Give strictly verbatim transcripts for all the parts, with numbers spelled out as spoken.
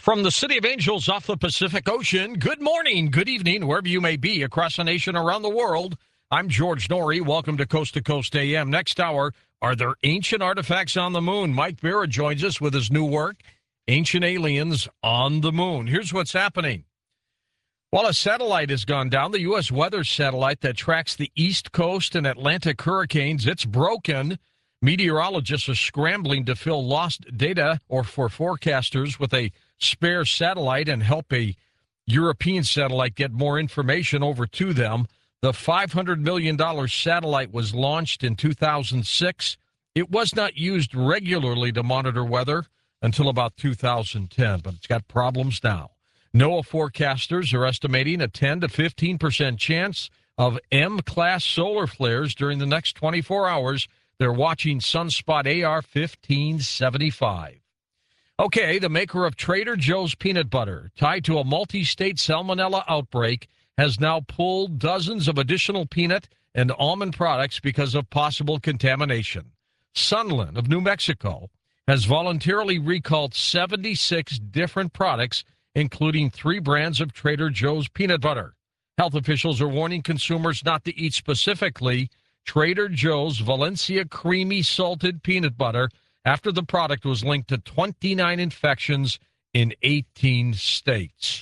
From the City of Angels off the Pacific Ocean, good morning, good evening, wherever you may be across the nation, around the world. I'm George Norrie. Welcome to Coast to Coast A M. Next hour, are there ancient artifacts on the moon? Mike Vera joins us with his new work, Ancient Aliens on the Moon. Here's what's happening. While a satellite has gone down, the U S weather satellite that tracks the East Coast and Atlantic hurricanes, it's broken. Meteorologists are scrambling to fill lost data or for forecasters with a spare satellite and help a European satellite get more information over to them. The five hundred million dollars satellite was launched in two thousand six. It was not used regularly to monitor weather until about two thousand ten, but it's got problems now. NOAA forecasters are estimating a ten to fifteen percent chance of M-class solar flares during the next twenty-four hours. They're watching Sunspot A R fifteen seventy-five. Okay, the maker of Trader Joe's peanut butter, tied to a multi-state salmonella outbreak, has now pulled dozens of additional peanut and almond products because of possible contamination. Sunland of New Mexico has voluntarily recalled seventy-six different products, including three brands of Trader Joe's peanut butter. Health officials are warning consumers not to eat specifically Trader Joe's Valencia Creamy Salted Peanut Butter after the product was linked to twenty-nine infections in eighteen states.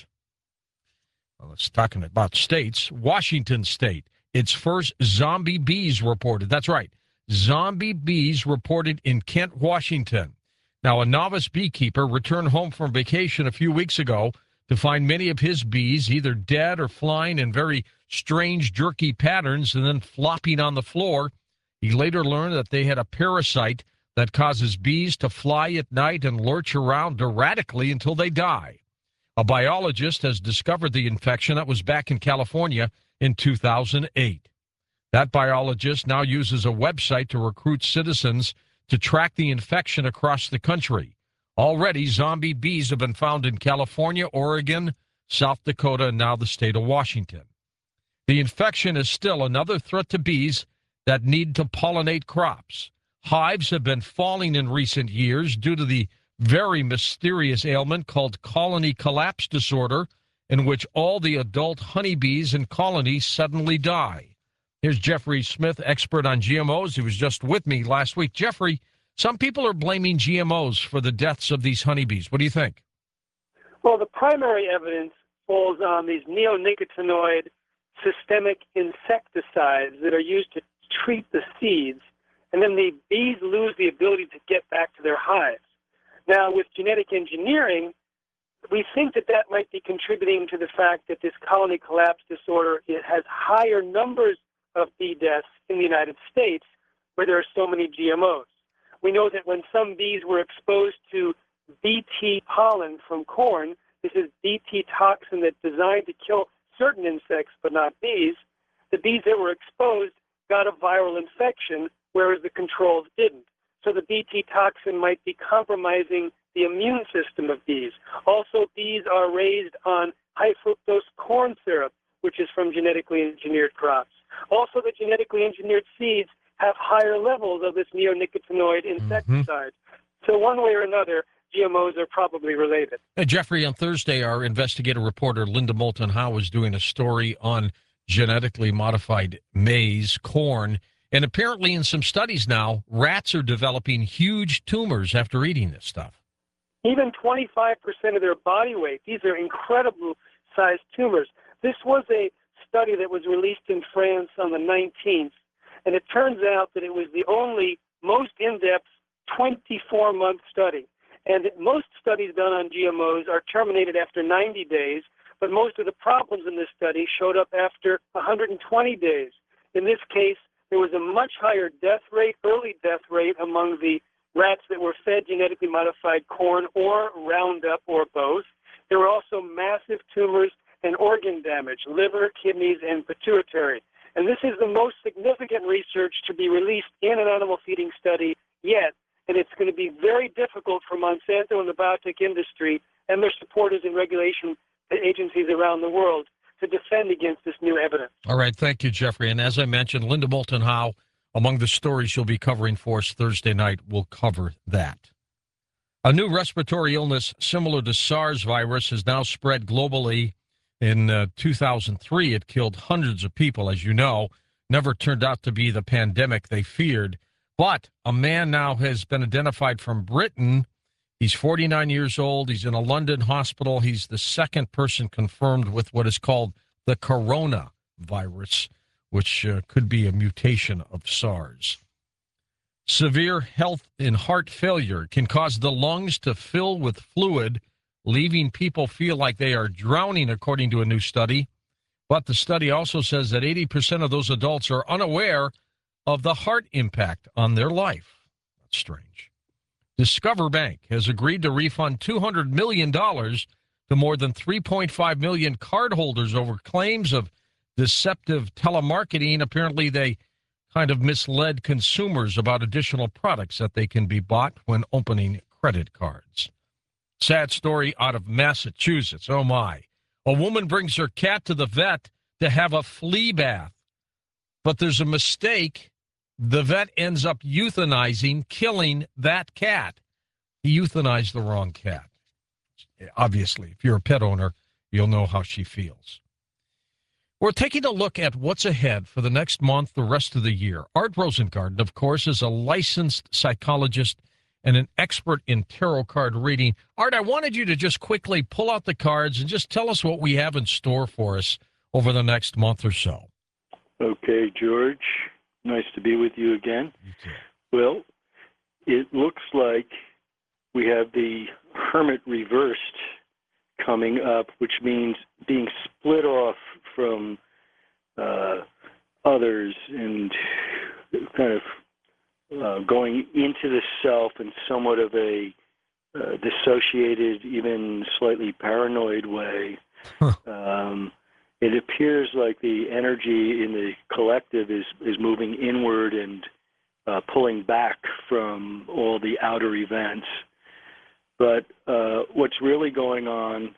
Well, let's talking about states. Washington State, its first zombie bees reported. That's right, zombie bees reported in Kent, Washington. Now, a novice beekeeper returned home from vacation a few weeks ago to find many of his bees either dead or flying in very strange, jerky patterns and then flopping on the floor. He later learned that they had a parasite that causes bees to fly at night and lurch around erratically until they die. A biologist has discovered the infection that was back in California in two thousand eight. That biologist now uses a website to recruit citizens to track the infection across the country. Already, zombie bees have been found in California, Oregon, South Dakota, and now the state of Washington. The infection is still another threat to bees that need to pollinate crops. Hives have been falling in recent years due to the very mysterious ailment called colony collapse disorder, in which all the adult honeybees in colonies suddenly die. Here's Jeffrey Smith, expert on G M Os. He was just with me last week. Jeffrey, some people are blaming G M Os for the deaths of these honeybees. What do you think? Well, the primary evidence falls on these neonicotinoid systemic insecticides that are used to treat the seeds, and then the bees lose the ability to get back to their hives. Now, with genetic engineering, we think that that might be contributing to the fact that this colony collapse disorder, it has higher numbers of bee deaths in the United States where there are so many G M Os. We know that when some bees were exposed to B T pollen from corn, this is B T toxin that's designed to kill certain insects but not bees, the bees that were exposed got a viral infection, whereas the controls didn't. So the B T toxin might be compromising the immune system of bees. Also, bees are raised on high fructose corn syrup, which is from genetically engineered crops. Also, the genetically engineered seeds have higher levels of this neonicotinoid insecticide. Mm-hmm. So one way or another, G M Os are probably related. Hey, Jeffrey, on Thursday, our investigative reporter Linda Moulton Howe was doing a story on genetically modified maize, corn, and apparently in some studies now, rats are developing huge tumors after eating this stuff. Even twenty-five percent of their body weight. These are incredible sized tumors. This was a study that was released in France on the nineteenth, and it turns out that it was the only most in-depth twenty-four month study. And most studies done on G M Os are terminated after ninety days, but most of the problems in this study showed up after one hundred twenty days. In this case, there was a much higher death rate, early death rate, among the rats that were fed genetically modified corn or Roundup or both. There were also massive tumors and organ damage, liver, kidneys, and pituitary. And this is the most significant research to be released in an animal feeding study yet. And it's going to be very difficult for Monsanto and the biotech industry and their supporters and regulation agencies around the world to defend against this new evidence. All right. Thank you, Jeffrey. And as I mentioned, Linda Moulton Howe, among the stories she'll be covering for us Thursday night, will cover that. A new respiratory illness similar to SARS virus has now spread globally. In uh, two thousand three, it killed hundreds of people, as you know. Never turned out to be the pandemic they feared. But a man now has been identified from Britain. He's forty-nine years old. He's in a London hospital. He's the second person confirmed with what is called the coronavirus, which uh, could be a mutation of SARS. Severe health and heart failure can cause the lungs to fill with fluid, leaving people feel like they are drowning, according to a new study. But the study also says that eighty percent of those adults are unaware of the heart impact on their life. That's strange. Discover Bank has agreed to refund two hundred million dollars to more than three point five million cardholders over claims of deceptive telemarketing. Apparently, they kind of misled consumers about additional products that they can be bought when opening credit cards. Sad story out of Massachusetts. Oh, my. A woman brings her cat to the vet to have a flea bath, but there's a mistake. The vet ends up euthanizing, killing that cat. He euthanized the wrong cat. Obviously, if you're a pet owner, you'll know how she feels. We're taking a look at what's ahead for the next month, the rest of the year. Art Rosengarten, of course, is a licensed psychologist and an expert in tarot card reading. Art, I wanted you to just quickly pull out the cards and just tell us what we have in store for us over the next month or so. Okay, George. Nice to be with you again. You too. Well, it looks like we have the Hermit reversed coming up, which means being split off from uh, others and kind of uh, going into the self in somewhat of a uh, dissociated, even slightly paranoid way. Huh. Um, it appears like the energy in the collective is, is moving inward and uh, pulling back from all the outer events. But uh, what's really going on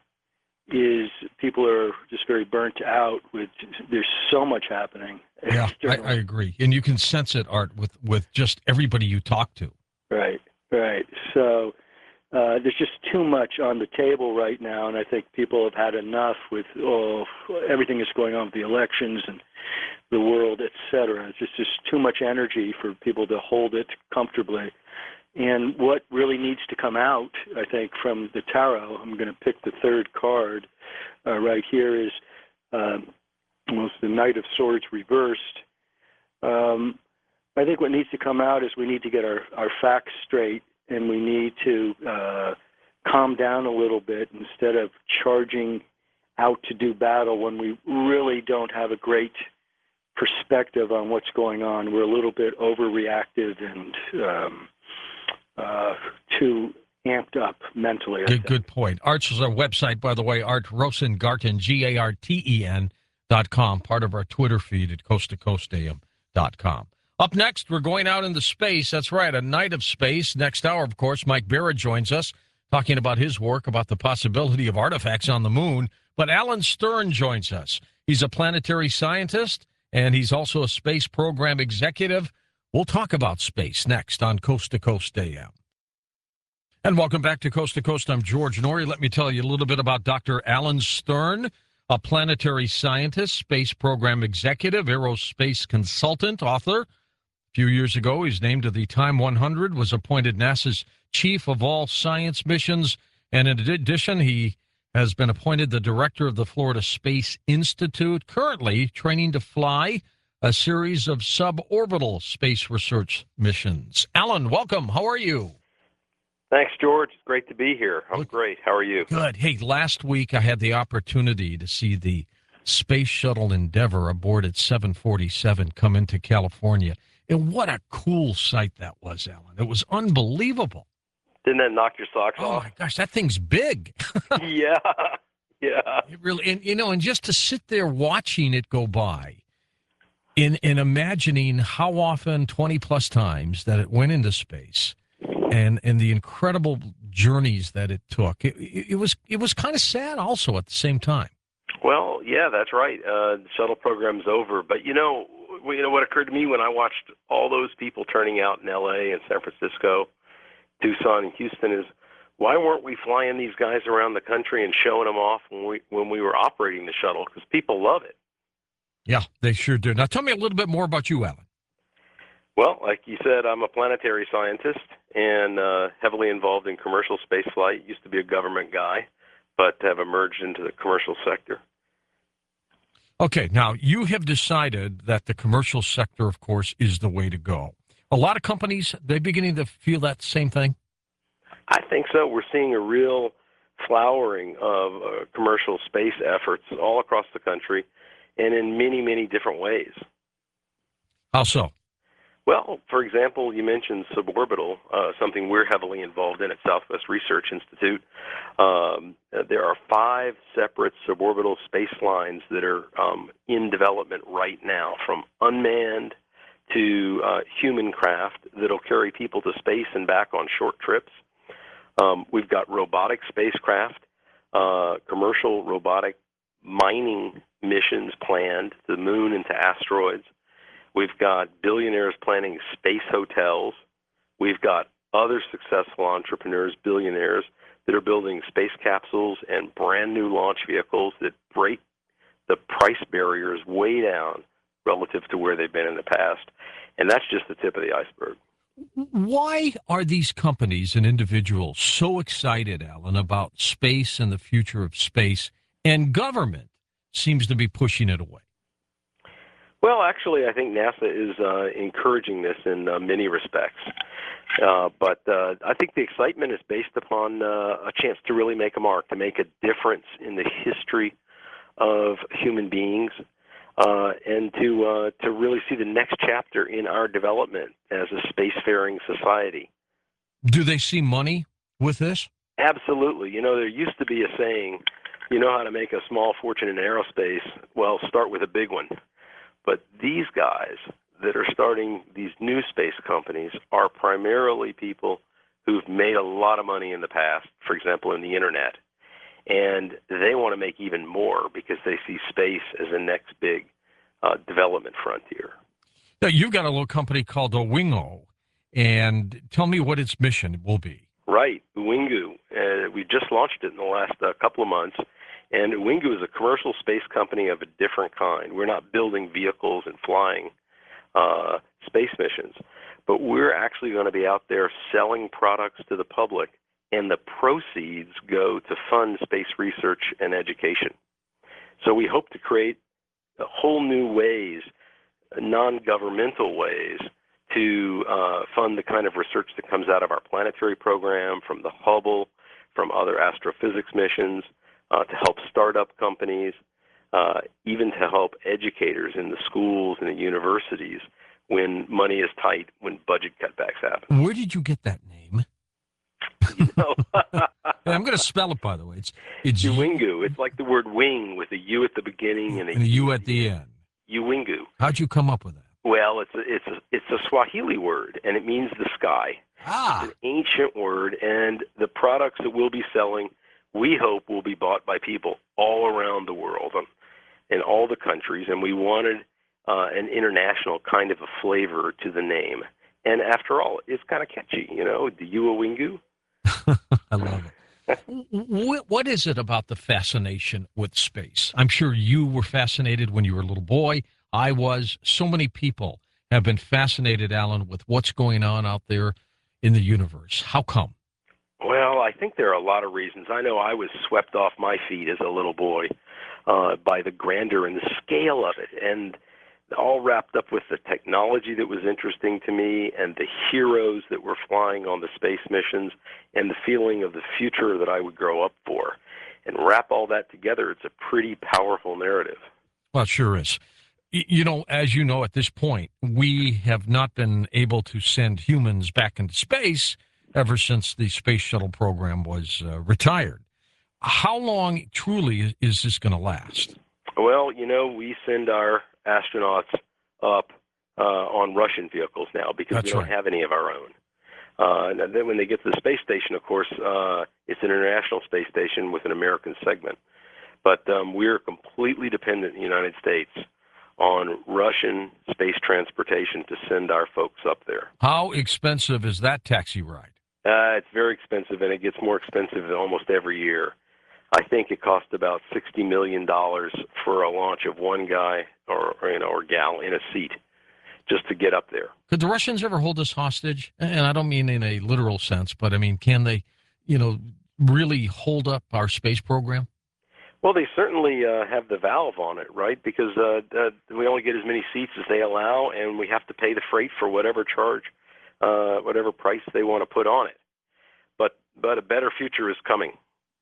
is people are just very burnt out with, there's so much happening. Yeah, I, I agree. And you can sense it, Art, with, with just everybody you talk to. Right, right. So uh, there's just too much on the table right now, and I think people have had enough with oh, everything that's going on with the elections and the world, et cetera. It's just, just too much energy for people to hold it comfortably. And what really needs to come out, I think, from the tarot, I'm going to pick the third card uh, right here, is um, almost the Knight of Swords reversed. Um, I think what needs to come out is we need to get our, our facts straight, and we need to uh, calm down a little bit instead of charging out to do battle when we really don't have a great perspective on what's going on. We're a little bit overreactive and um, Uh, too amped up mentally. Good, good point. Art's our website, by the way, Art Rosengarten, G A R T E N dot com, part of our Twitter feed at coast to coast A M dot com. Up next, we're going out into space. That's right, a night of space. Next hour, of course, Mike Barrett joins us, talking about his work about the possibility of artifacts on the moon. But Alan Stern joins us. He's a planetary scientist, and he's also a space program executive. We'll talk about space next on Coast to Coast A M. And welcome back to Coast to Coast. I'm George Noory. Let me tell you a little bit about Doctor Alan Stern, a planetary scientist, space program executive, aerospace consultant, author. A few years ago, he's named to the Time one hundred, was appointed NASA's chief of all science missions, and in addition, he has been appointed the director of the Florida Space Institute, currently training to fly a series of suborbital space research missions. Alan, welcome. How are you? Thanks, George. It's great to be here. I'm great. How are you? Good. Hey, last week I had the opportunity to see the Space Shuttle Endeavour aboard at seven forty-seven come into California. And what a cool sight that was, Alan. It was unbelievable. Didn't that knock your socks oh, off? Oh, my gosh, that thing's big. yeah, yeah. It really, and, you know, and just to sit there watching it go by, In, in imagining how often, twenty-plus times, that it went into space and, and the incredible journeys that it took, it, it, it was it was kind of sad also at the same time. Well, yeah, that's right. Uh, the shuttle program's over. But, you know, you know what occurred to me when I watched all those people turning out in L A and San Francisco, Tucson and Houston is why weren't we flying these guys around the country and showing them off when we when we were operating the shuttle? Because people love it. Yeah, they sure do. Now, tell me a little bit more about you, Alan. Well, like you said, I'm a planetary scientist and uh, heavily involved in commercial space flight. Used to be a government guy, but have emerged into the commercial sector. Okay, now you have decided that the commercial sector, of course, is the way to go. A lot of companies, they're beginning to feel that same thing? I think so. We're seeing a real flowering of uh, commercial space efforts all across the country and in many, many different ways. How so? Well, for example, you mentioned suborbital, uh, something we're heavily involved in at Southwest Research Institute. Um, there are five separate suborbital space lines that are um, in development right now, from unmanned to uh, human craft that'll carry people to space and back on short trips. Um, we've got robotic spacecraft, uh, commercial robotic mining missions planned to the moon and to asteroids. We've got billionaires planning space hotels. We've got other successful entrepreneurs, billionaires, that are building space capsules and brand new launch vehicles that break the price barriers way down relative to where they've been in the past. And that's just the tip of the iceberg. Why are these companies and individuals so excited, Alan, about space and the future of space, and government seems to be pushing it away? Well, actually, I think NASA is uh, encouraging this in uh, many respects. Uh, but uh, I think the excitement is based upon uh, a chance to really make a mark, to make a difference in the history of human beings, uh, and to uh, to really see the next chapter in our development as a spacefaring society. Do they see money with this? Absolutely. You know, there used to be a saying, you know how to make a small fortune in aerospace? Well, start with a big one. But these guys that are starting these new space companies are primarily people who've made a lot of money in the past, for example, in the internet. And they want to make even more because they see space as the next big uh, development frontier. Now, you've got a little company called Wingo, and tell me what its mission will be. Right, Wingu. Uh, we just launched it in the last uh, couple of months. And Wingu is a commercial space company of a different kind. We're not building vehicles and flying uh, space missions, but we're actually going to be out there selling products to the public, and the proceeds go to fund space research and education. So we hope to create whole new ways, non-governmental ways, to uh, fund the kind of research that comes out of our planetary program, from the Hubble, from other astrophysics missions, Uh, to help startup companies, uh, even to help educators in the schools and the universities when money is tight, when budget cutbacks happen. Where did you get that name? You know? I'm going to spell it, by the way. It's it's Uwingu. It's like the word wing with a U at the beginning and a, and a U at the end. Uwingu. How'd you come up with that? Well, it's a, it's a, it's a Swahili word, and it means the sky. Ah. It's an ancient word, and the products that we'll be selling, we hope, will be bought by people all around the world, um, in all the countries, and we wanted uh, an international kind of a flavor to the name. And after all, it's kind of catchy, you know, the Uwingu. I love it. what, what is it about the fascination with space? I'm sure you were fascinated when you were a little boy. I was. So many people have been fascinated, Alan, with what's going on out there in the universe. How come? Well, I think there are a lot of reasons. I know I was swept off my feet as a little boy uh, by the grandeur and the scale of it, and all wrapped up with the technology that was interesting to me and the heroes that were flying on the space missions and the feeling of the future that I would grow up for. And wrap all that together, it's a pretty powerful narrative. Well, it sure is. You know, as you know, at this point, we have not been able to send humans back into space ever since the space shuttle program was uh, retired. How long truly is this going to last? Well, you know, we send our astronauts up uh, on Russian vehicles now because That's we don't right. have any of our own. Uh, and then when they get to the space station, of course, uh, it's an international space station with an American segment. But um, we're completely dependent in the United States on Russian space transportation to send our folks up there. How expensive is that taxi ride? Uh, it's very expensive, and it gets more expensive almost every year. I think it cost about sixty million dollars for a launch of one guy or, or you know or gal in a seat just to get up there. Could the Russians ever hold us hostage? And I don't mean in a literal sense, but I mean, can they, you know, really hold up our space program? Well, they certainly uh, have the valve on it, right? Because uh, uh, we only get as many seats as they allow, and we have to pay the freight for whatever charge, uh, whatever price they want to put on it. But but a better future is coming.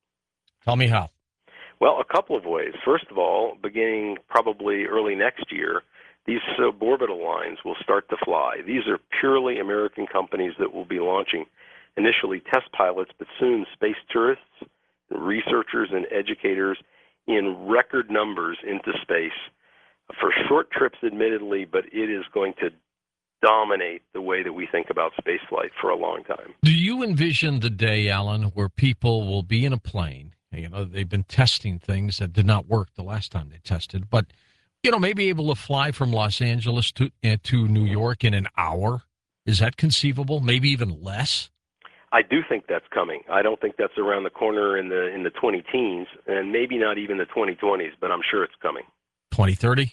Tell me how. Well, a couple of ways. First of all, beginning probably early next year, these suborbital lines will start to fly. These are purely American companies that will be launching initially test pilots, but soon space tourists, researchers, and educators in record numbers into space for short trips, admittedly, but it is going to dominate the way that we think about spaceflight for a long time. Do you envision the day, Alan, where people will be in a plane? You know, they've been testing things that did not work the last time they tested, but, you know, maybe able to fly from Los Angeles to, uh, to New York in an hour? Is that conceivable? Maybe even less? I do think that's coming. I don't think that's around the corner in the in the twenty teens, and maybe not even the twenty twenties, but I'm sure it's coming. twenty thirty?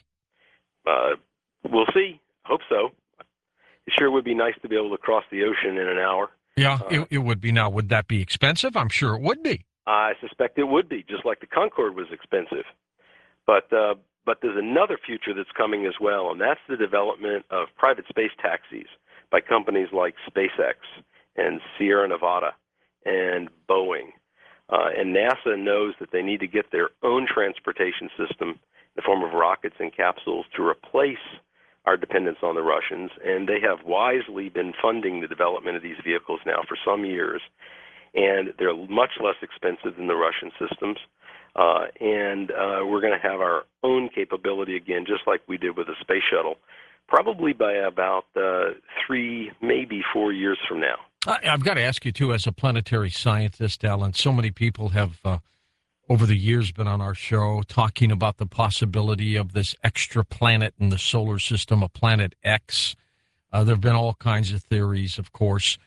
Uh, we'll see. Hope so. It sure would be nice to be able to cross the ocean in an hour. Yeah, uh, it, it would be. Now, would that be expensive? I'm sure it would be. I suspect it would be, just like the Concorde was expensive. But uh, but there's another future that's coming as well, and that's the development of private space taxis by companies like SpaceX and Sierra Nevada and Boeing. Uh, and NASA knows that they need to get their own transportation system in the form of rockets and capsules to replace our dependence on the Russians. And they have wisely been funding the development of these vehicles now for some years. And they're much less expensive than the Russian systems. Uh, and uh, we're going to have our own capability again, just like we did with the space shuttle, probably by about uh, three, maybe four years from now. I've got to ask you, too, as a planetary scientist, Alan, so many people have, uh, over the years, been on our show talking about the possibility of this extra planet in the solar system, a planet X. Uh, there have been all kinds of theories, of course.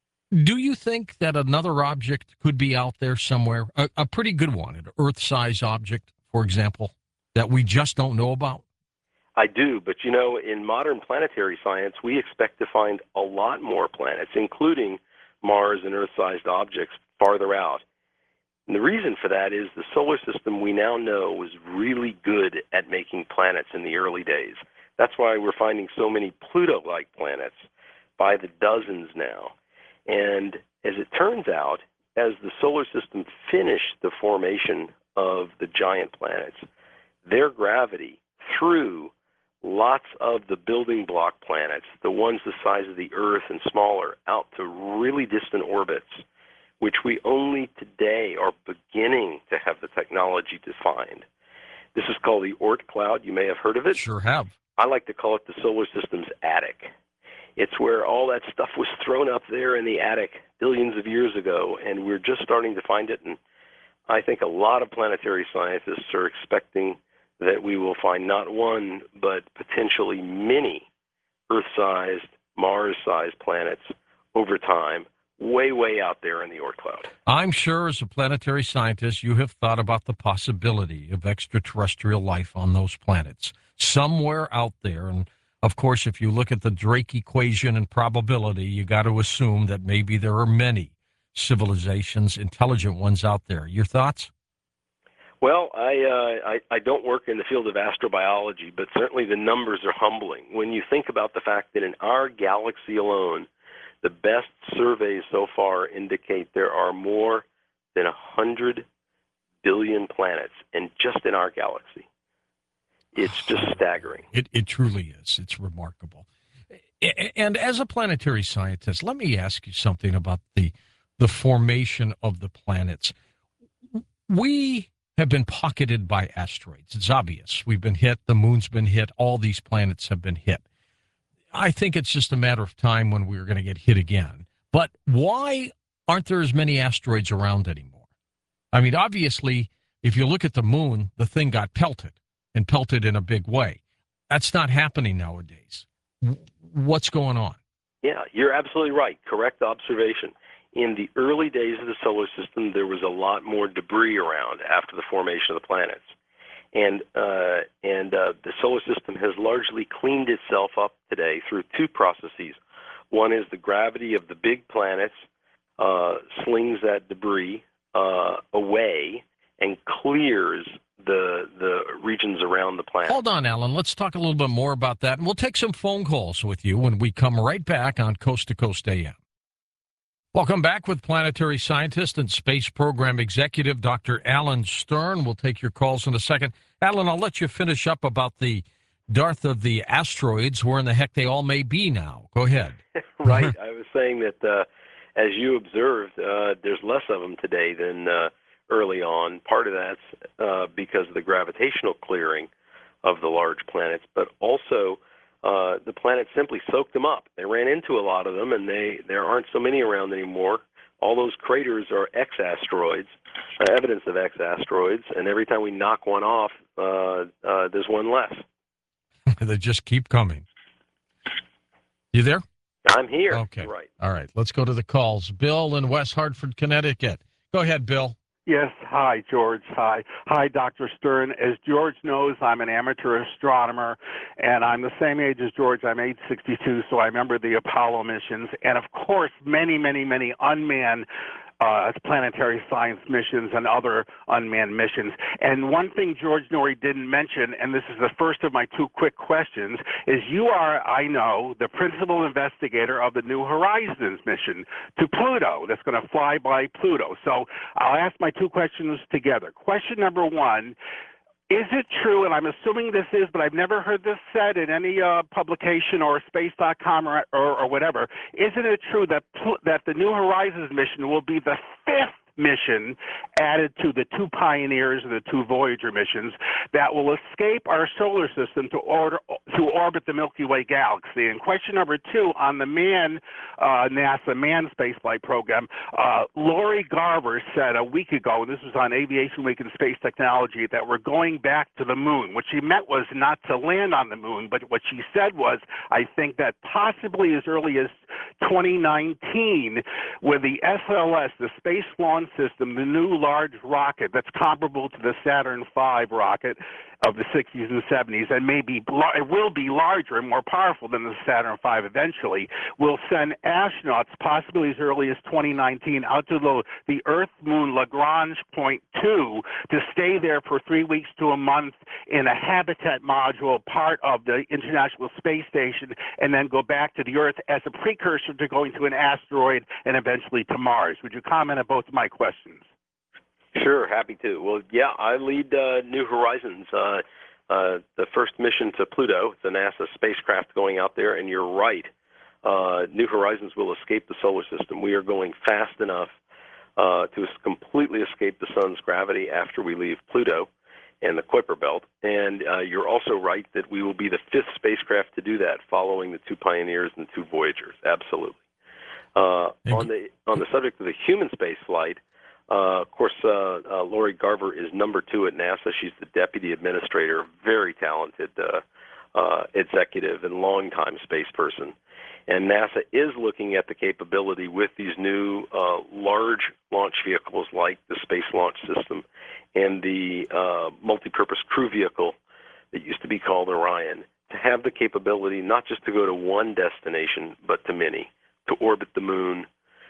Do you think that another object could be out there somewhere, a, a pretty good one, an Earth-size object, for example, that we just don't know about? I do, but you know, in modern planetary science, we expect to find a lot more planets, including Mars and Earth-sized objects farther out. And the reason for that is the solar system we now know was really good at making planets in the early days. That's why we're finding so many Pluto-like planets by the dozens now. And as it turns out, as the solar system finished the formation of the giant planets, their gravity threw lots of the building block planets, the ones the size of the Earth and smaller, out to really distant orbits, which we only today are beginning to have the technology to find. This is called the Oort cloud. You may have heard of it. Sure have. I like to call it the solar system's attic. It's where all that stuff was thrown up there in the attic billions of years ago, and we're just starting to find it. And I think a lot of planetary scientists are expecting that we will find not one, but potentially many Earth-sized, Mars-sized planets over time, way, way out there in the Oort cloud. I'm sure as a planetary scientist, you have thought about the possibility of extraterrestrial life on those planets, somewhere out there. And, of course, if you look at the Drake equation and probability, you got to assume that maybe there are many civilizations, intelligent ones out there. Your thoughts? Well, I, uh, I I don't work in the field of astrobiology, but certainly the numbers are humbling. When you think about the fact that in our galaxy alone, the best surveys so far indicate there are more than one hundred billion planets, and just in our galaxy. It's just staggering. It, it truly is. It's remarkable. And as a planetary scientist, let me ask you something about the the formation of the planets. We have been pocketed by asteroids. It's obvious. We've been hit. The moon's been hit. All these planets have been hit. I think it's just a matter of time when we're going to get hit again. But why aren't there as many asteroids around anymore? I mean, obviously, if you look at the moon, the thing got pelted and pelted in a big way. That's not happening nowadays. What's going on? Yeah, you're absolutely right. Correct observation. in the early days of the solar system, there was a lot more debris around after the formation of the planets. And, uh, and uh, the solar system has largely cleaned itself up today through two processes. One is the gravity of the big planets uh, slings that debris uh, away and clears the the regions around the planet. Hold on, Alan. Let's talk a little bit more about that, and we'll take some phone calls with you when we come right back on Coast to Coast A M. Welcome back with planetary scientist and space program executive Doctor Alan Stern. We'll take your calls in a second. Alan, I'll let you finish up about the dearth of the asteroids, where in the heck they all may be now. Go ahead. Right. I was saying that, uh, as you observed, uh, there's less of them today than uh, early on. Part of that's uh, because of the gravitational clearing of the large planets, but also uh, the planets simply soaked them up. They ran into a lot of them, and they there aren't so many around anymore. All those craters are X-asteroids, uh, evidence of X-asteroids, and every time we knock one off, uh, uh, there's one less. They just keep coming. You there? I'm here. Okay. Right. All right. Let's go to the calls. Bill in West Hartford, Connecticut. Go ahead, Bill. Yes. Hi, George. Hi. Hi, Doctor Stern. As George knows, I'm an amateur astronomer, and I'm the same age as George. I'm age sixty-two, so I remember the Apollo missions. And, of course, many, many, many unmanned Uh, planetary science missions and other unmanned missions. And one thing George Noory didn't mention, and this is the first of my two quick questions, is you are, I know, the principal investigator of the New Horizons mission to Pluto that's going to fly by Pluto. So I'll ask my two questions together. Question number one, is it true, and I'm assuming this is, but I've never heard this said in any uh, publication or space dot com or, or, or whatever, isn't it true that that the New Horizons mission will be the fifth mission added to the two Pioneers and the two Voyager missions that will escape our solar system to, order, to orbit the Milky Way galaxy? And question number two, on the manned uh, NASA manned spaceflight program, uh, Lori Garver said a week ago, and this was on Aviation Week and Space Technology, that we're going back to the moon. What she meant was not to land on the moon, but what she said was, I think that possibly as early as twenty nineteen, with the S L S, the Space Launch System, the new large rocket that's comparable to the Saturn five rocket of the sixties and seventies, and maybe it will be larger and more powerful than the Saturn five eventually, will send astronauts possibly as early as twenty nineteen out to the, the Earth-Moon Lagrange point two to stay there for three weeks to a month in a habitat module, part of the International Space Station, and then go back to the Earth as a precursor to going to an asteroid and eventually to Mars. Would you comment on both of my questions? Sure, happy to. Well, yeah, I lead uh, New Horizons, uh, uh, the first mission to Pluto. It's a NASA spacecraft going out there, and you're right. Uh, New Horizons will escape the solar system. We are going fast enough uh, to completely escape the sun's gravity after we leave Pluto and the Kuiper Belt. And uh, you're also right that we will be the fifth spacecraft to do that, following the two Pioneers and the two Voyagers. Absolutely. Uh, on the on the subject of the human space flight, Uh, of course, uh, uh, Lori Garver is number two at NASA. She's the deputy administrator, very talented uh, uh, executive and longtime space person. And NASA is looking at the capability with these new uh, large launch vehicles like the Space Launch System and the uh, multipurpose crew vehicle that used to be called Orion, to have the capability not just to go to one destination, but to many, to orbit the moon,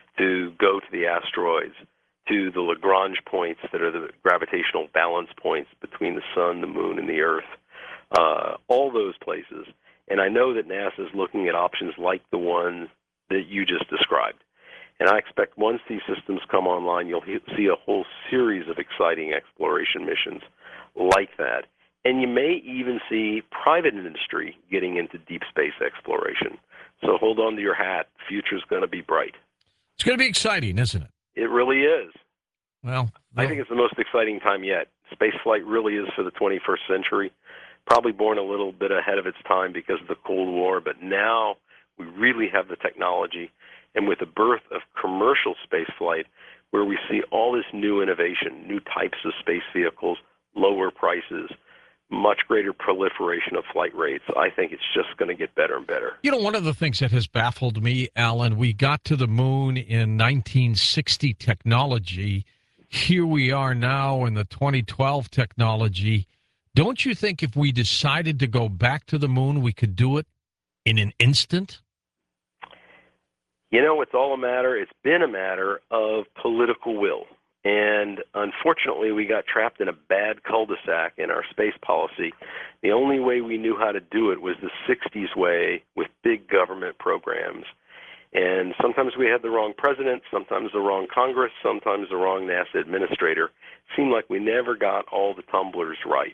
to go to the asteroids, to the Lagrange points that are the gravitational balance points between the sun, the moon, and the Earth, uh, all those places. And I know that NASA is looking at options like the one that you just described. And I expect once these systems come online, you'll see a whole series of exciting exploration missions like that. And you may even see private industry getting into deep space exploration. So hold on to your hat. The future's going to be bright. It's going to be exciting, isn't it? It really is. Well, I think it's the most exciting time yet. Spaceflight really is for the twenty-first century, probably born a little bit ahead of its time because of the Cold War, but now we really have the technology, and with the birth of commercial spaceflight, where we see all this new innovation, new types of space vehicles, lower prices, much greater proliferation of flight rates, I think it's just going to get better and better. You know, one of the things that has baffled me, Alan, we got to the moon in nineteen sixty technology. Here we are now in the twenty twelve technology. Don't you think if we decided to go back to the moon, we could do it in an instant? You know, it's all a matter, it's been a matter of political will. And unfortunately, we got trapped in a bad cul-de-sac in our space policy. The only way we knew how to do it was the sixties way with big government programs. And sometimes we had the wrong president, sometimes the wrong Congress, sometimes the wrong NASA administrator. It seemed like we never got all the tumblers right.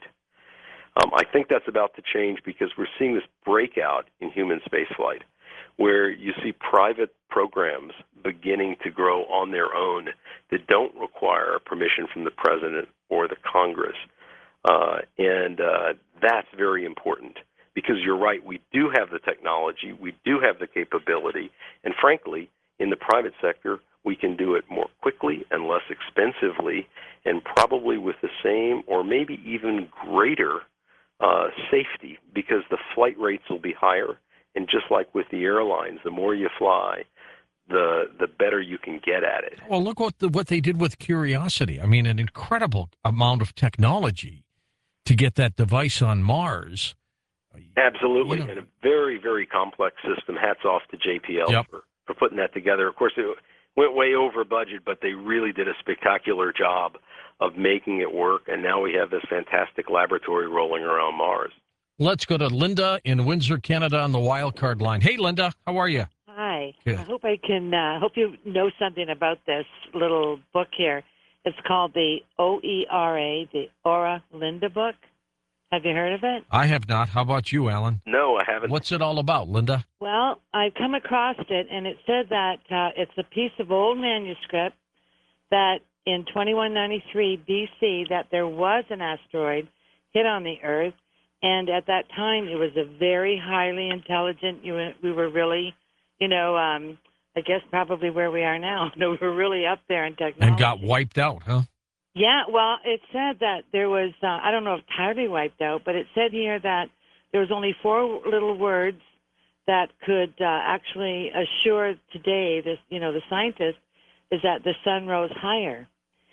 Um, I think that's about to change because we're seeing this breakout in human spaceflight, where you see private programs beginning to grow on their own that don't require permission from the president or the Congress. Uh, and uh, that's very important because you're right, we do have the technology, we do have the capability, and frankly, in the private sector, we can do it more quickly and less expensively and probably with the same or maybe even greater uh, safety because the flight rates will be higher. And just like with the airlines, the more you fly, the the better you can get at it. Well, look what the, what they did with Curiosity. I mean, an incredible amount of technology to get that device on Mars. Absolutely, You know. and a very, very complex system. Hats off to J P L Yep. for, for putting that together. Of course, it went way over budget, but they really did a spectacular job of making it work, and now we have this fantastic laboratory rolling around Mars. Let's go to Linda in Windsor, Canada on the wild card line. Hey, Linda, how are you? Hi. Good. I hope I can, uh, hope you know something about this little book here. It's called the O E R A, the Aura Linda book. Have you heard of it? I have not. How about you, Alan? No, I haven't. What's it all about, Linda? Well, I've come across it, and it said that uh, it's a piece of old manuscript that in twenty-one ninety-three B C that there was an asteroid hit on the Earth, and at that time it was a very highly intelligent. You were- we were really, you know, um, I guess probably where we are now. No, we were really up there in technology. And got wiped out, huh? Yeah, well, it said that there was, uh, I don't know if entirely wiped out, but it said here that there was only four little words that could uh, actually assure today, this, you know, the scientists, is that the sun rose higher.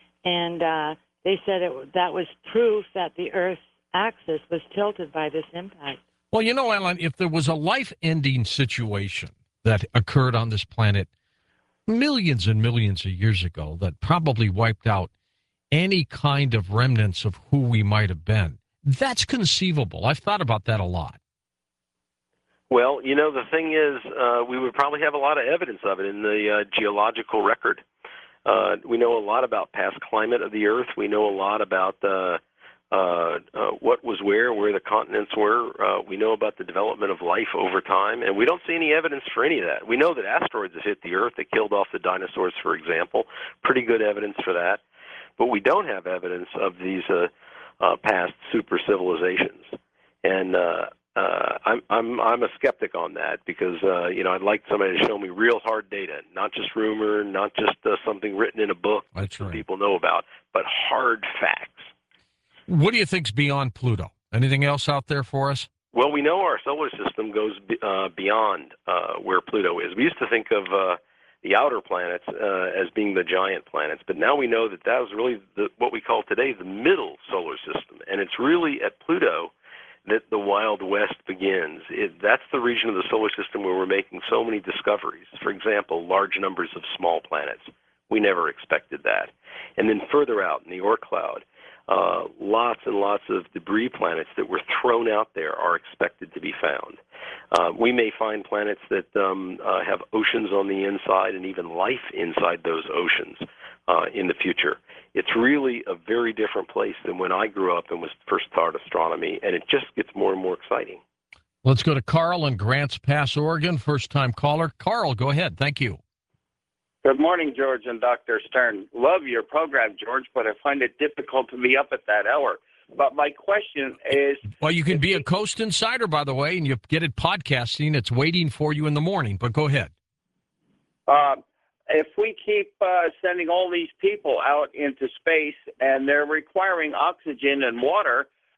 And uh, they said it, that was proof that the Earth's axis was tilted by this impact. Well, you know, Alan, if there was a life-ending situation that occurred on this planet millions and millions of years ago that probably wiped out any kind of remnants of who we might have been, that's conceivable. I've thought about that a lot. Well, you know, the thing is, uh, we would probably have a lot of evidence of it in the uh, geological record. Uh, we know a lot about past climate of the Earth. We know a lot about uh, uh, uh, what was where, where the continents were. Uh, we know about the development of life over time, and we don't see any evidence for any of that. We know that asteroids have hit the Earth. They killed off the dinosaurs, for example. Pretty good evidence for that. But we don't have evidence of these uh, uh, past super civilizations. And uh, uh, I'm, I'm, I'm a skeptic on that because, uh, you know, I'd like somebody to show me real hard data, not just rumor, not just uh, something written in a book That's that right. people know about, but hard facts. What do you think's beyond Pluto? Anything else out there for us? Well, we know our solar system goes be, uh, beyond uh, where Pluto is. We used to think of uh, the outer planets uh, as being the giant planets, but now we know that that was really the, what we call today the middle solar system, and it's really at Pluto that the Wild West begins. It, that's the region of the solar system where we're making so many discoveries. For example, large numbers of small planets. We never expected that. And then further out in the Oort cloud, uh, lots and lots of debris planets that were thrown out there are expected to be found. Uh, we may find planets that um, uh, have oceans on the inside and even life inside those oceans uh, in the future. It's really a very different place than when I grew up and was first taught astronomy, and it just gets more and more exciting. Let's go to Carl in Grants Pass, Oregon. First-time caller. Carl, go ahead. Thank you. Good morning, George and Doctor Stern. Love your program, George, but I find it difficult to be up at that hour. But my question is... Well, you can be a Coast Insider, by the way, and you get it podcasting. It's waiting for you in the morning, but go ahead. Uh, if we keep uh, sending all these people out into space and they're requiring oxygen and water,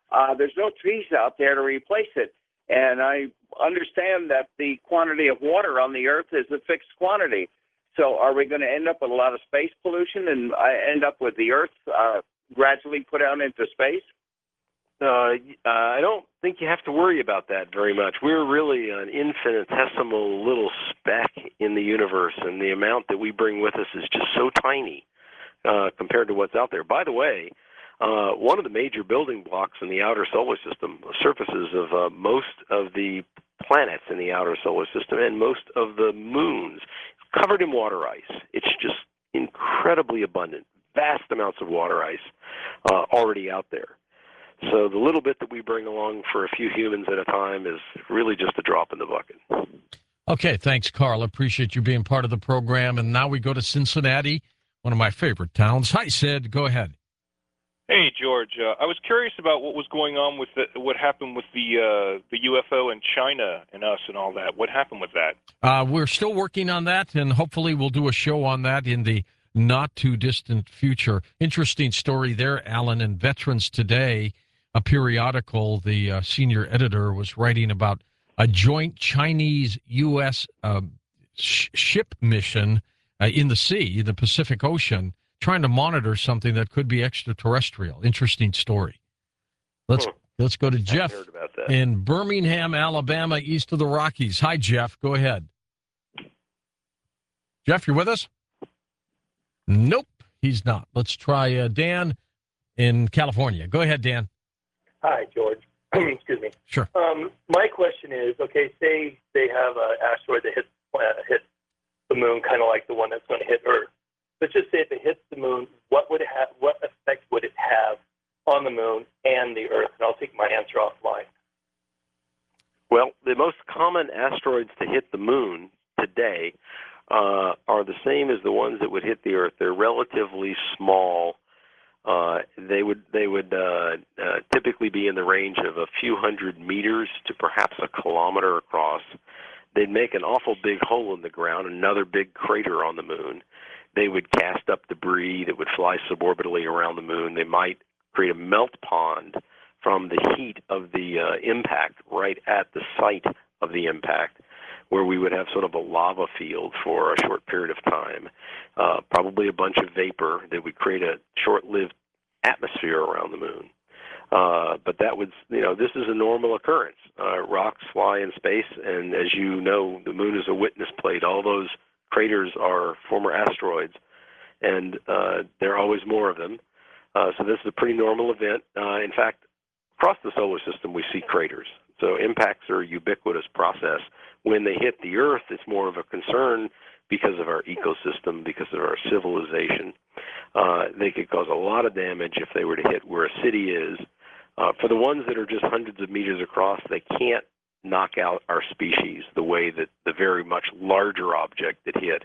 uh, there's no trees out there to replace it. And I understand that the quantity of water on the Earth is a fixed quantity. So are we going to end up with a lot of space pollution and uh, end up with the Earth uh, gradually put out into space? Uh, uh, I don't think you have to worry about that very much. We're really an infinitesimal little speck in the universe, and the amount that we bring with us is just so tiny uh, compared to what's out there. By the way, uh, one of the major building blocks in the outer solar system, surfaces of uh, most of the planets in the outer solar system and most of the moons, covered in water ice. It's just incredibly abundant, vast amounts of water ice uh, already out there. So the little bit that we bring along for a few humans at a time is really just a drop in the bucket. Okay, thanks, Carl. Appreciate you being part of the program. And now we go to Cincinnati, one of my favorite towns. Hi, Sid. Go ahead. Hey, George. Uh, I was curious about what was going on with the, what happened with the uh, the U F O in China and us and all that. What happened with that? Uh, we're still working on that, and hopefully we'll do a show on that in the not-too-distant future. Interesting story there, Alan. In Veterans Today, a periodical, the uh, senior editor was writing about a joint Chinese-U S uh, sh- ship mission uh, in the sea, in the Pacific Ocean, trying to monitor something that could be extraterrestrial. Interesting story. Let's Hmm. let's go to Jeff heard about that. in Birmingham, Alabama, east of the Rockies. Hi, Jeff. Go ahead. Jeff, you're with us? Nope, he's not. Let's try uh, Dan in California. Go ahead, Dan. Hi, George. Excuse me. Sure. Um, my question is, okay, say they have an asteroid that hits, uh, hits the moon, kind of like the one that's going to hit Earth. Let's just say if it hits the moon, what would it have? What effect would it have on the moon and the Earth? And I'll take my answer offline. Well, the most common asteroids to hit the moon today uh, are the same as the ones that would hit the Earth. They're relatively small. Uh, they would they would uh, uh, typically be in the range of a few hundred meters to perhaps a kilometer across. They'd make an awful big hole in the ground, another big crater on the moon. They would cast up debris that would fly suborbitally around the moon. They might create a melt pond from the heat of the uh, impact right at the site of the impact, where we would have sort of a lava field for a short period of time, uh, probably a bunch of vapor that would create a short-lived atmosphere around the moon. Uh, but that would, you know, this is a normal occurrence. Uh, rocks fly in space, and as you know, the moon is a witness plate. All those craters are former asteroids, and uh, there are always more of them. Uh, so this is a pretty normal event. Uh, in fact, across the solar system, we see craters. So impacts are a ubiquitous process. When they hit the Earth, it's more of a concern because of our ecosystem, because of our civilization. Uh, they could cause a lot of damage if they were to hit where a city is. Uh, for the ones that are just hundreds of meters across, they can't knock out our species the way that the very much larger object that hit,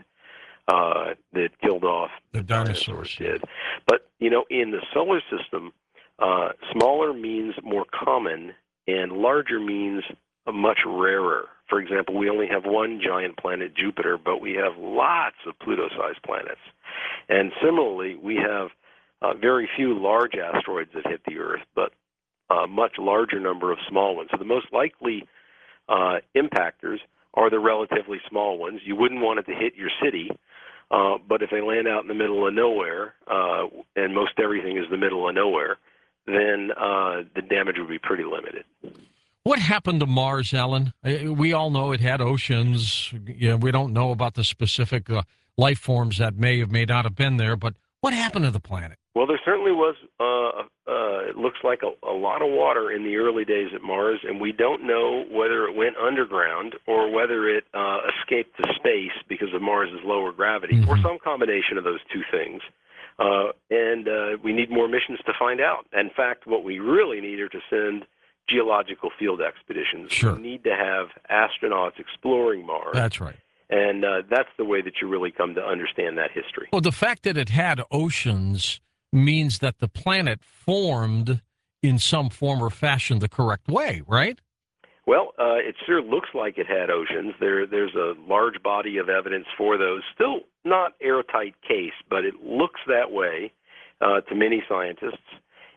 uh, that killed off The dinosaurs. did. But, you know, in the solar system, uh, smaller means more common, and larger means much rarer. For example, we only have one giant planet, Jupiter, but we have lots of Pluto-sized planets. And similarly, we have uh, very few large asteroids that hit the Earth, but a much larger number of small ones. So the most likely uh, impactors are the relatively small ones. You wouldn't want it to hit your city, uh, but if they land out in the middle of nowhere, uh, and most everything is the middle of nowhere, then uh, the damage would be pretty limited. What happened to Mars, Alan? Uh, We all know it had oceans. You know, we don't know about the specific uh, life forms that may have may not have been there, but what happened to the planet? Well, there certainly was, uh, uh, it looks like a, a lot of water in the early days at Mars, and we don't know whether it went underground or whether it uh, escaped to space because of Mars's lower gravity, mm-hmm. or some combination of those two things. Uh, and uh, we need more missions to find out. In fact, what we really need are to send geological field expeditions. Sure. We need to have astronauts exploring Mars. That's right. And uh, that's the way that you really come to understand that history. Well, the fact that it had oceans means that the planet formed in some form or fashion the correct way, right? Well, uh, it sure looks like it had oceans. There, there's a large body of evidence for those. Still not airtight case, but it looks that way uh, to many scientists.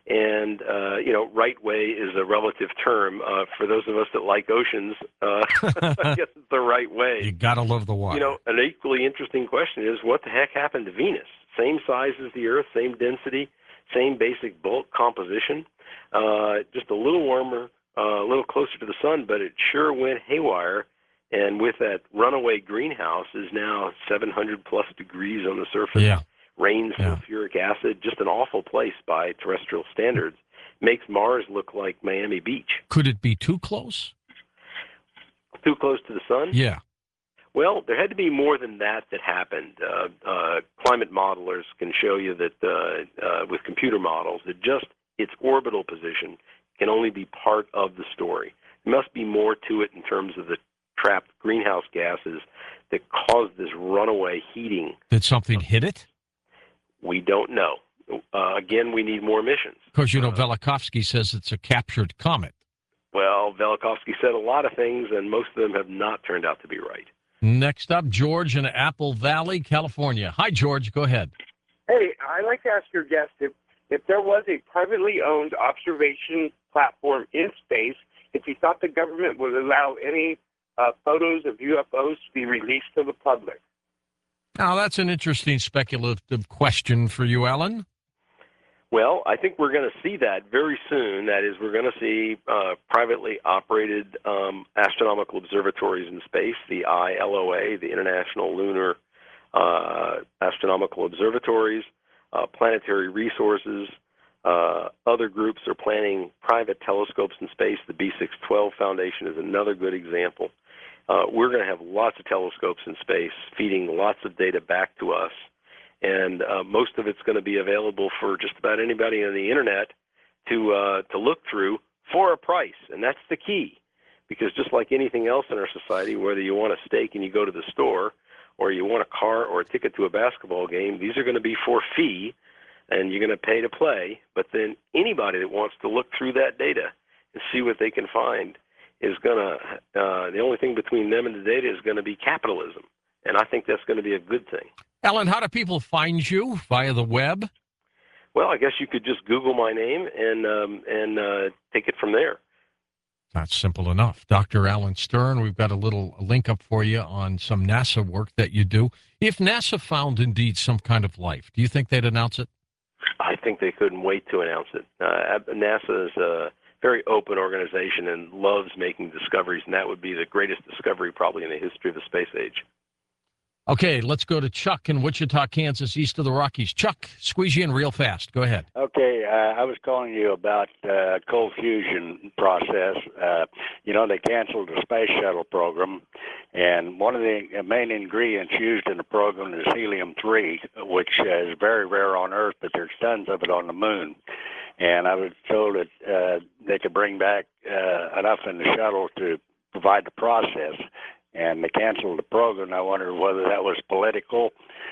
And, uh, you know, right way is a relative term. Uh, for those of us that like oceans, uh, I guess it's the right way. You got to love the water. You know, an equally interesting question is, what the heck happened to Venus? Same size as the Earth, same density, same basic bulk composition, uh, just a little warmer, uh, a little closer to the sun, but it sure went haywire. And with that runaway greenhouse is now seven hundred plus degrees on the surface. Yeah. Rains Yeah. sulfuric acid, just an awful place by terrestrial standards. Makes Mars look like Miami Beach. Could it be too close? Too close to the sun? Yeah. Well, there had to be more than that that happened. Uh, uh, climate modelers can show you that uh, uh, with computer models, that just its orbital position can only be part of the story. There must be more to it in terms of the trapped greenhouse gases that caused this runaway heating. Did something hit it? We don't know. Uh, again, we need more missions. Because, you know, Velikovsky says it's a captured comet. Well, Velikovsky said a lot of things, and most of them have not turned out to be right. Next up, George in Apple Valley, California. Hi, George. Go ahead. Hey, I'd like to ask your guest if, if there was a privately owned observation platform in space, if he thought the government would allow any uh, photos of U F Os to be released to the public. Now, that's an interesting speculative question for you, Alan. Well, I think we're going to see that very soon. That is, we're going to see uh, privately operated um, astronomical observatories in space, the I L O A, the International Lunar uh, Astronomical Observatories, uh, Planetary Resources. Uh, other groups are planning private telescopes in space. The B six twelve Foundation is another good example. Uh, we're going to have lots of telescopes in space feeding lots of data back to us. And uh, most of it's going to be available for just about anybody on the internet to uh, to look through for a price, and that's the key. Because just like anything else in our society, whether you want a steak and you go to the store, or you want a car or a ticket to a basketball game, these are going to be for fee, and you're going to pay to play. But then anybody that wants to look through that data and see what they can find is going to. Uh, the only thing between them and the data is going to be capitalism, and I think that's going to be a good thing. Alan, how do people find you? Via the web? Well, I guess you could just Google my name and um, and uh, take it from there. That's simple enough. Doctor Alan Stern, we've got a little link up for you on some NASA work that you do. If NASA found indeed some kind of life, do you think they'd announce it? I think they couldn't wait to announce it. Uh, NASA is a very open organization and loves making discoveries, and that would be the greatest discovery probably in the history of the space age. Okay, let's go to Chuck in Wichita, Kansas, east of the Rockies. Chuck, squeeze you in real fast. Go ahead. Okay, uh, I was calling you about uh, cold fusion process. Uh, you know, they canceled the space shuttle program, and one of the main ingredients used in the program is helium three, which is very rare on Earth, but there's tons of it on the moon. And I was told that uh, they could bring back uh, enough in the shuttle to provide the process. And they canceled the program. I wondered whether that was political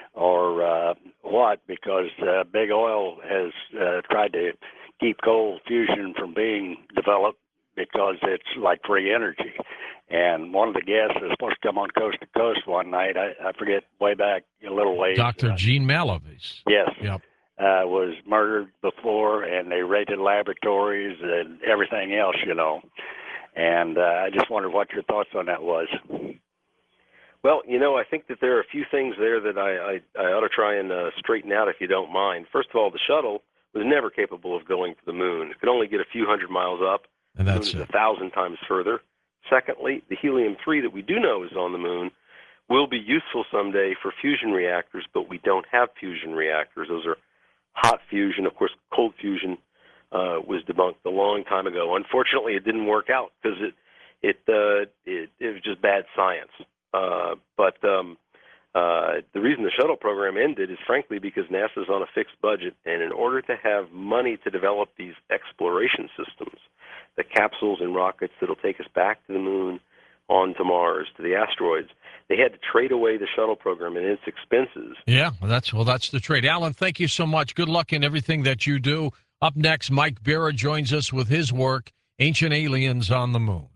or uh, what, because uh, Big Oil has uh, tried to keep cold fusion from being developed because it's like free energy. And one of the guests was supposed to come on Coast to Coast one night. I, I forget, way back a little late. Doctor Uh, Gene Malavis. Yes. Yep. Uh, was murdered before, and they raided laboratories and everything else, you know. And uh, I just wondered what your thoughts on that was. Well, you know, I think that there are a few things there that I, I, I ought to try and uh, straighten out if you don't mind. First of all, the shuttle was never capable of going to the moon. It could only get a few hundred miles up. And that's the moon is it. a thousand times further. Secondly, the helium three that we do know is on the moon will be useful someday for fusion reactors, but we don't have fusion reactors. Those are hot fusion. Of course, cold fusion Uh, was debunked a long time ago. Unfortunately, it didn't work out because it it, uh, it it was just bad science. Uh, but um, uh, the reason the shuttle program ended is frankly because NASA's on a fixed budget, and in order to have money to develop these exploration systems, the capsules and rockets that'll take us back to the moon, on to Mars, to the asteroids, they had to trade away the shuttle program and its expenses. Yeah, well, that's well, that's the trade. Alan, thank you so much. Good luck in everything that you do. Up next, Mike Berra joins us with his work, Ancient Aliens on the Moon.